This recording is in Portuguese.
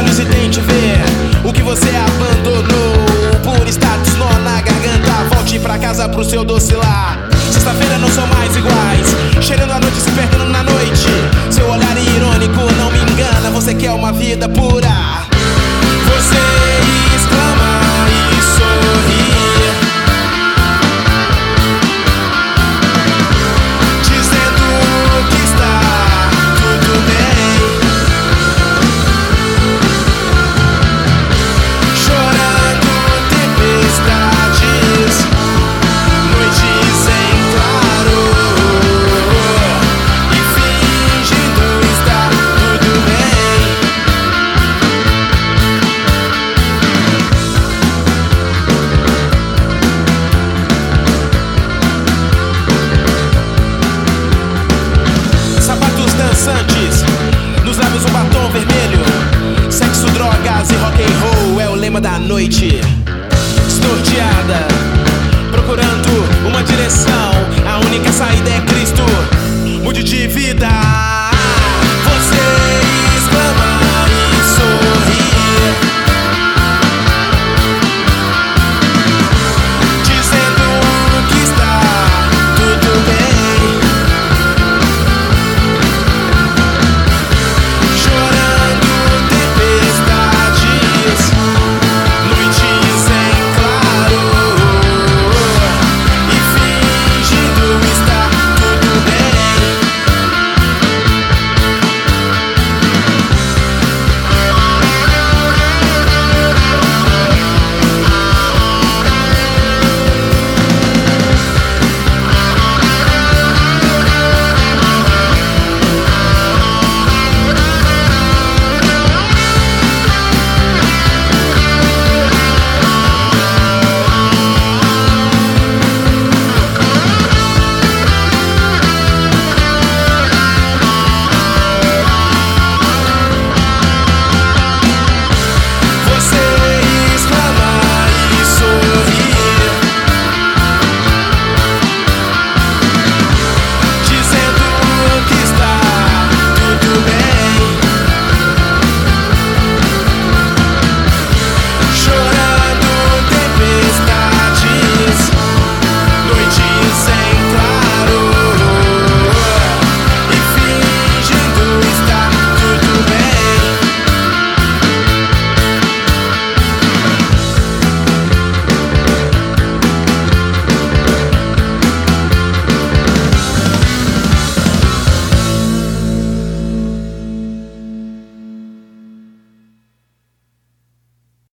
olhos e tente ver o que você abandonou. Por status, nó na garganta, volte pra casa pro seu doce lar. Sexta-feira não são mais iguais, cheirando a noite, se perdendo na noite. Seu olhar irônico não me engana, você quer uma vida pura. Você exclama e sorri, dizendo que está tudo bem, chorando tempestades, noites em claro, e fingindo estar tudo bem. Sapatos dançantes, nos lábios um batom vermelho. Sexo, drogas e rock and roll é o lema da noite.